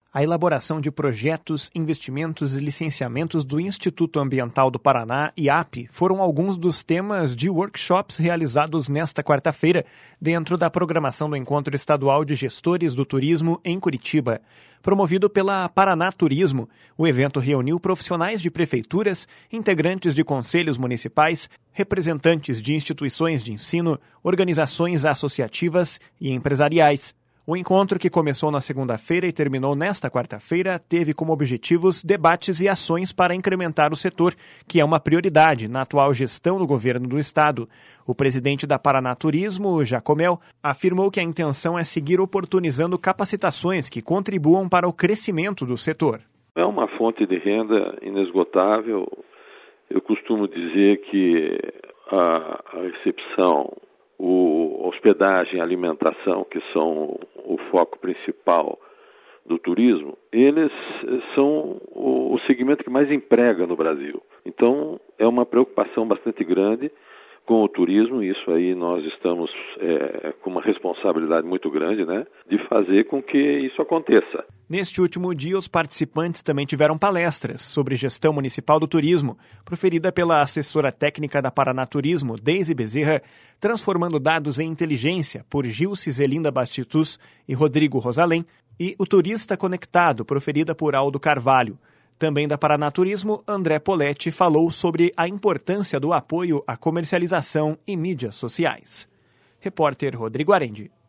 A elaboração de projetos, investimentos e licenciamentos do Instituto Ambiental do Paraná, IAP, foram alguns dos temas de workshops realizados nesta quarta-feira, dentro da programação do Encontro Estadual de Gestores do Turismo em Curitiba. Promovido pela Paraná Turismo, o evento reuniu profissionais de prefeituras, integrantes de conselhos municipais, representantes de instituições de ensino, organizações associativas e empresariais. O encontro, que começou na segunda-feira e terminou nesta quarta-feira, teve como objetivos debates e ações para incrementar o setor, que é uma prioridade na atual gestão do governo do estado. O presidente da Paraná Turismo, Jacomel, afirmou que a intenção é seguir oportunizando capacitações que contribuam para o crescimento do setor. É uma fonte de renda inesgotável. Eu costumo dizer que a recepção, hospedagem e alimentação, que são o foco principal do turismo, eles são o segmento que mais emprega no Brasil. Então, é uma preocupação bastante grande com o turismo, e isso aí nós estamos com uma responsabilidade muito grande, de fazer com que isso aconteça. Neste último dia, os participantes também tiveram palestras sobre gestão municipal do turismo, proferida pela assessora técnica da Paraná Turismo, Deise Bezerra, transformando dados em inteligência, por Gilce Zelinda Bastitus e Rodrigo Rosalém, e o Turista Conectado, proferida por Aldo Carvalho. Também da Paraná Turismo, André Poletti falou sobre a importância do apoio à comercialização e mídias sociais. Repórter Rodrigo Arendi.